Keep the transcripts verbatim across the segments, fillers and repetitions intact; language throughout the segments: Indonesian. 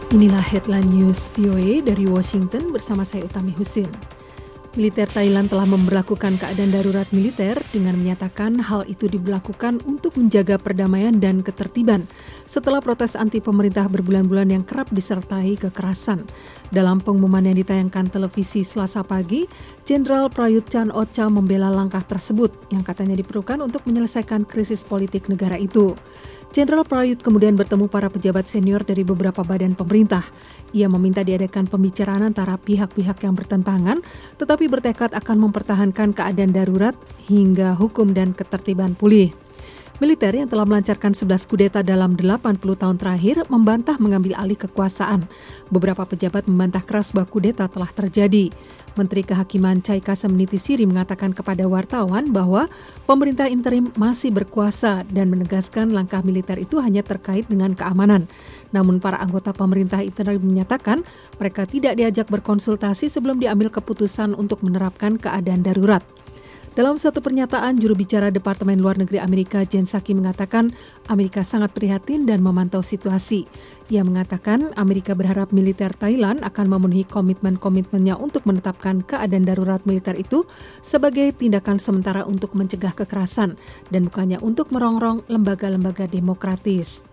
Inilah headline news V O A dari Washington bersama saya Utami Husin. Militer Thailand telah memberlakukan keadaan darurat militer dengan menyatakan hal itu diberlakukan untuk menjaga perdamaian dan ketertiban setelah protes anti pemerintah berbulan-bulan yang kerap disertai kekerasan. Dalam pengumuman yang ditayangkan televisi Selasa pagi, Jenderal Prayut Chan-o-cha membela langkah tersebut yang katanya diperlukan untuk menyelesaikan krisis politik negara itu. Jenderal Prayut kemudian bertemu para pejabat senior dari beberapa badan pemerintah. Ia meminta diadakan pembicaraan antara pihak-pihak yang bertentangan, tetapi bertekad akan mempertahankan keadaan darurat hingga hukum dan ketertiban pulih. Militer yang telah melancarkan sebelas kudeta dalam delapan puluh tahun terakhir membantah mengambil alih kekuasaan. Beberapa pejabat membantah keras bahwa kudeta telah terjadi. Menteri Kehakiman Chai Kasem Nitisiri mengatakan kepada wartawan bahwa pemerintah interim masih berkuasa dan menegaskan langkah militer itu hanya terkait dengan keamanan. Namun para anggota pemerintah interim menyatakan mereka tidak diajak berkonsultasi sebelum diambil keputusan untuk menerapkan keadaan darurat. Dalam suatu pernyataan, juru bicara Departemen Luar Negeri Amerika Jen Psaki mengatakan Amerika sangat prihatin dan memantau situasi. Ia mengatakan Amerika berharap militer Thailand akan memenuhi komitmen-komitmennya untuk menetapkan keadaan darurat militer itu sebagai tindakan sementara untuk mencegah kekerasan dan bukannya untuk merongrong lembaga-lembaga demokratis.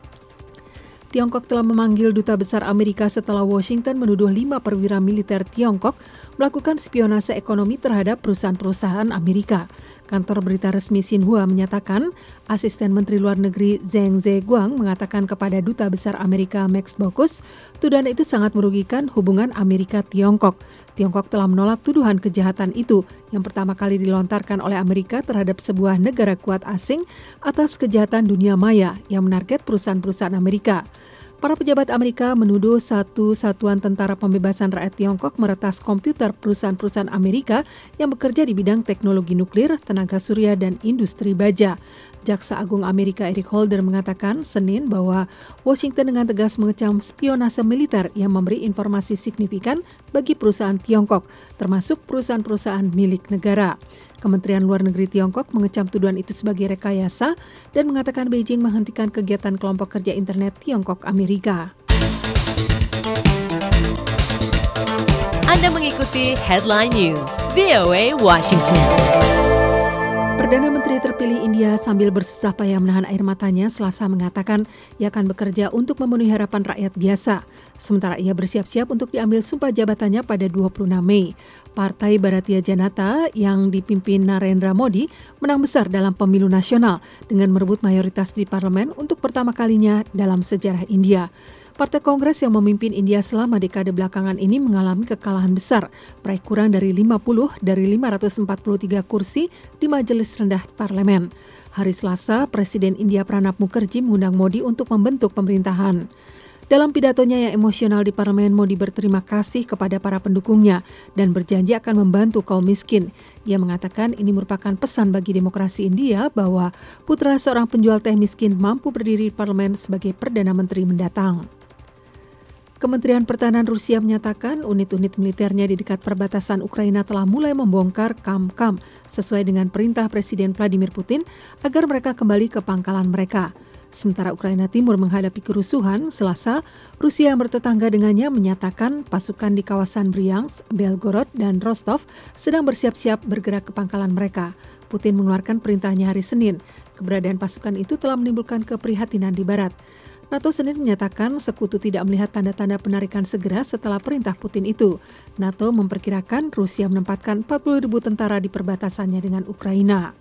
Tiongkok telah memanggil Duta Besar Amerika setelah Washington menuduh lima perwira militer Tiongkok melakukan spionase ekonomi terhadap perusahaan-perusahaan Amerika. Kantor berita resmi Xinhua menyatakan, Asisten Menteri Luar Negeri Zheng Zeguang mengatakan kepada Duta Besar Amerika Max Baucus, tuduhan itu sangat merugikan hubungan Amerika-Tiongkok. Tiongkok telah menolak tuduhan kejahatan itu yang pertama kali dilontarkan oleh Amerika terhadap sebuah negara kuat asing atas kejahatan dunia maya yang menarget perusahaan-perusahaan Amerika. Para pejabat Amerika menuduh satu satuan tentara pembebasan rakyat Tiongkok meretas komputer perusahaan-perusahaan Amerika yang bekerja di bidang teknologi nuklir, tenaga surya, dan industri baja. Jaksa Agung Amerika Eric Holder mengatakan Senin bahwa Washington dengan tegas mengecam spionase militer yang memberi informasi signifikan bagi perusahaan Tiongkok, termasuk perusahaan-perusahaan milik negara. Kementerian Luar Negeri Tiongkok mengecam tuduhan itu sebagai rekayasa dan mengatakan Beijing menghentikan kegiatan kelompok kerja internet Tiongkok Amerika. Anda mengikuti Headline News V O A Washington. Perdana Menteri terpilih India sambil bersusah payah menahan air matanya Selasa mengatakan ia akan bekerja untuk memenuhi harapan rakyat biasa. Sementara ia bersiap-siap untuk diambil sumpah jabatannya pada dua puluh enam Mei. Partai Bharatiya Janata yang dipimpin Narendra Modi menang besar dalam pemilu nasional dengan merebut mayoritas di parlemen untuk pertama kalinya dalam sejarah India. Partai Kongres yang memimpin India selama dekade belakangan ini mengalami kekalahan besar, meraih kurang dari lima puluh dari lima ratus empat puluh tiga kursi di majelis rendah parlemen. Hari Selasa, Presiden India Pranab Mukherjee mengundang Modi untuk membentuk pemerintahan. Dalam pidatonya yang emosional di parlemen, Modi berterima kasih kepada para pendukungnya dan berjanji akan membantu kaum miskin. Ia mengatakan ini merupakan pesan bagi demokrasi India bahwa putra seorang penjual teh miskin mampu berdiri di parlemen sebagai Perdana Menteri mendatang. Kementerian Pertahanan Rusia menyatakan unit-unit militernya di dekat perbatasan Ukraina telah mulai membongkar kamp-kamp sesuai dengan perintah Presiden Vladimir Putin agar mereka kembali ke pangkalan mereka. Sementara Ukraina Timur menghadapi kerusuhan, Selasa, Rusia yang bertetangga dengannya menyatakan pasukan di kawasan Bryansk, Belgorod, dan Rostov sedang bersiap-siap bergerak ke pangkalan mereka. Putin mengeluarkan perintahnya hari Senin. Keberadaan pasukan itu telah menimbulkan keprihatinan di Barat. NATO Senin menyatakan sekutu tidak melihat tanda-tanda penarikan segera setelah perintah Putin itu. NATO memperkirakan Rusia menempatkan empat puluh ribu tentara di perbatasannya dengan Ukraina.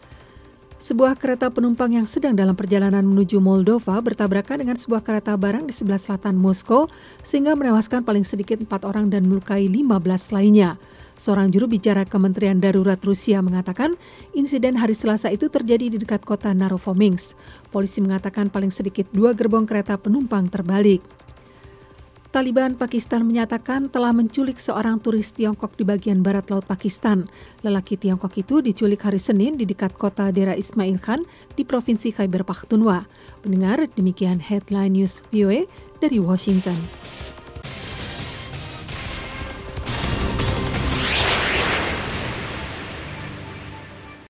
Sebuah kereta penumpang yang sedang dalam perjalanan menuju Moldova bertabrakan dengan sebuah kereta barang di sebelah selatan Moskow sehingga menewaskan paling sedikit empat orang dan melukai lima belas lainnya. Seorang juru bicara Kementerian Darurat Rusia mengatakan insiden hari Selasa itu terjadi di dekat kota Narofominsk. Polisi mengatakan paling sedikit dua gerbong kereta penumpang terbalik. Taliban Pakistan menyatakan telah menculik seorang turis Tiongkok di bagian barat laut Pakistan. Lelaki Tiongkok itu diculik hari Senin di dekat kota Dera Ismail Khan di Provinsi Khyber Pakhtunkhwa. Pendengar, demikian Headline News V O A dari Washington.